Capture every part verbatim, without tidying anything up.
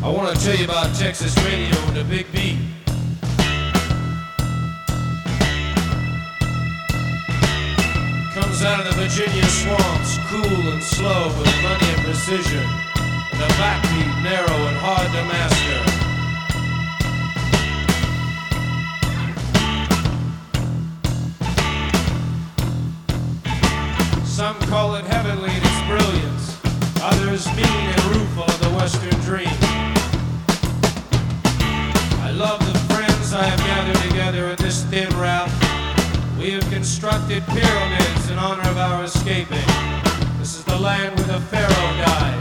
I want to tell you about Texas radio and the Big Beat. Comes out of the Virginia swamps, cool and slow with plenty of precision. And the backbeat narrow and hard to master. Some call it heavenly in its brilliance, others mean and rueful of the Western dream. I love the friends I have gathered together in this thin route. We have constructed pyramids in honor of our escaping. This is the land where the Pharaoh died.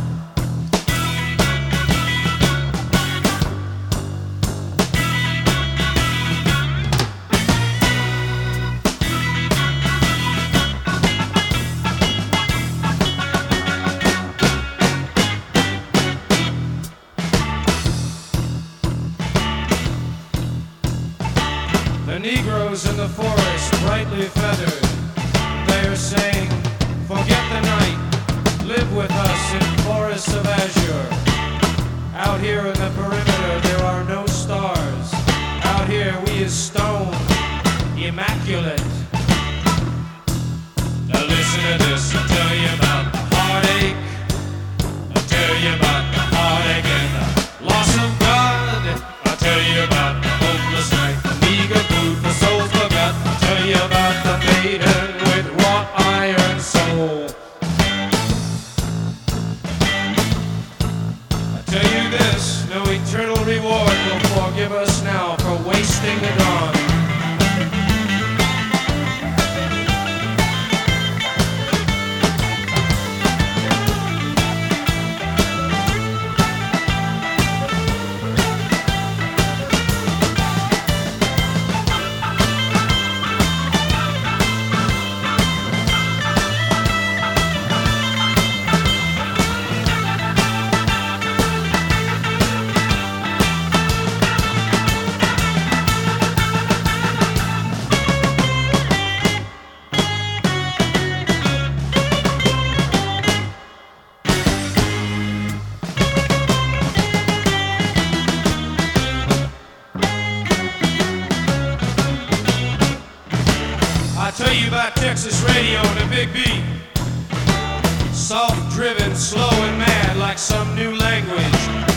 The Negroes in the forest, brightly feathered, they are saying, forget the night, live with us in forests of azure. Out here in the perimeter there are no stars. Out here we is stone, immaculate. Now listen to this, I'll tell you about the heartache. I'll tell you about the heartache and the loss of God. I'll tell you about the hopeless night, the meager food for souls forgot. I'll tell you about the maiden with wrought iron soul. I tell you this, no eternal reward will forgive us now for wasting the dawn. I tell you about Texas radio and the Big Beat. Soft driven, slow and mad like some new language.